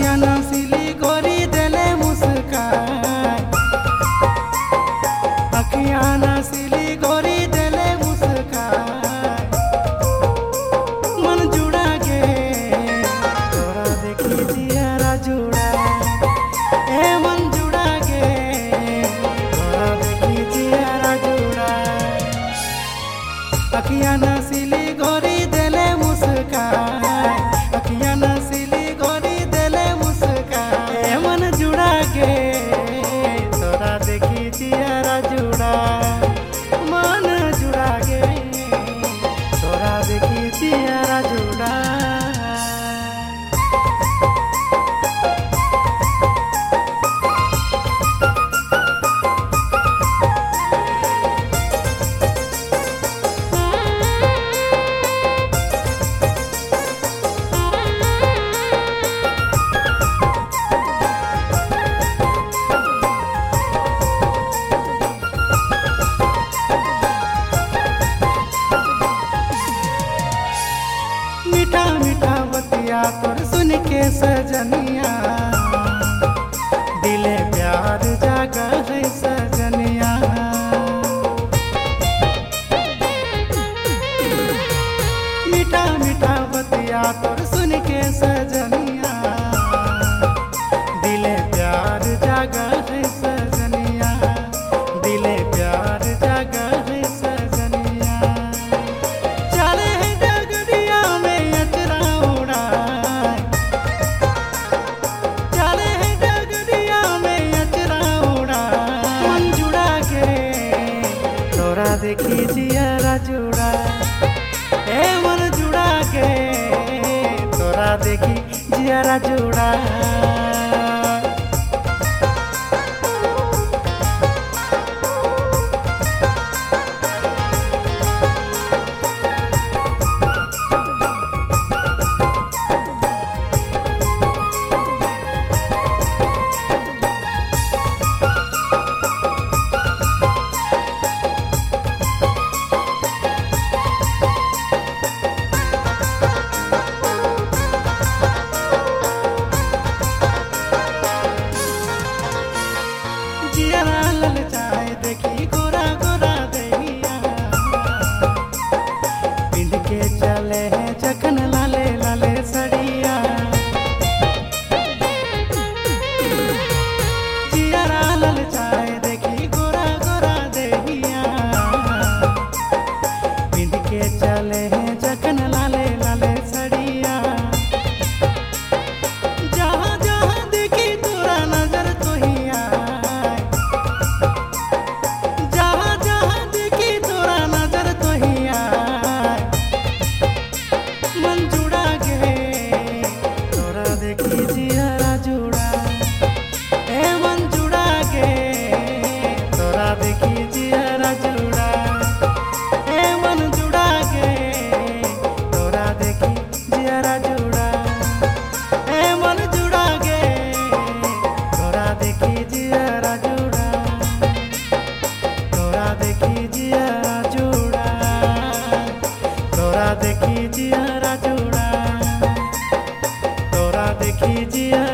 अखियां नसीली गोरी देले मुस्कान, अखियां नसीली गोरी देले मुस्कान। मन जुड़ा गे तोरा देखी जियारा जुड़ा, ए मन जुड़ा गे तोरा देखी जियारा जुड़ा। अखियां नसीली गोरी देले मुस्कान, अखियां नसीली गोरी देले मुस्कान। ए मन जुड़ा गे तोरा देखी जियारा जुड़ा, मन जुड़ा गे तोरा देखी जियारा जुड़ा। मीठा मीठा बतिया तोर सुन के सजनिया, दिले प्यार जागा है सजनिया। मीठा मीठा बतिया तोर सुन के सजनिया, दिले प्यार जागा है सजनिया, दिले प्यार जागा है सजनिया। चले है डगरिया में अचरा उड़ाए, चले है डगरिया में अचरा उड़ाए। मन जुड़ा गे तोरा देखी जियारा जुड़ा, ए मन जुड़ा गे तोरा देखी जियारा जुड़ा। जियारा ललचाए देखी गोरा गोरा दैया, पिंड के चले हैं जखन लाले लाले सड़िया। जियारा ललचाए देखी गोरा गोरा दैया, पिंड के चले हैं जखन लाले लाले सड़िया। जहाँ जहाँ देखी तोरा नजर तो ही आए, जहाँ जहाँ देखी तोरा नजर तो ही आए। मन जुड़ा गे तोरा देखी जियारा जुड़ा, ए मन जुड़ा गे तोरा देखी जियारा जुड़ा, ए मन जुड़ा गे तोरा देखी जियारा जुड़ा, ए मन जुड़ा गे तोरा देखी जियारा जुड़ा, तोरा देखी जियारा जुड़ा, तोरा देखी जियारा जुड़ा, तोरा देखी जियारा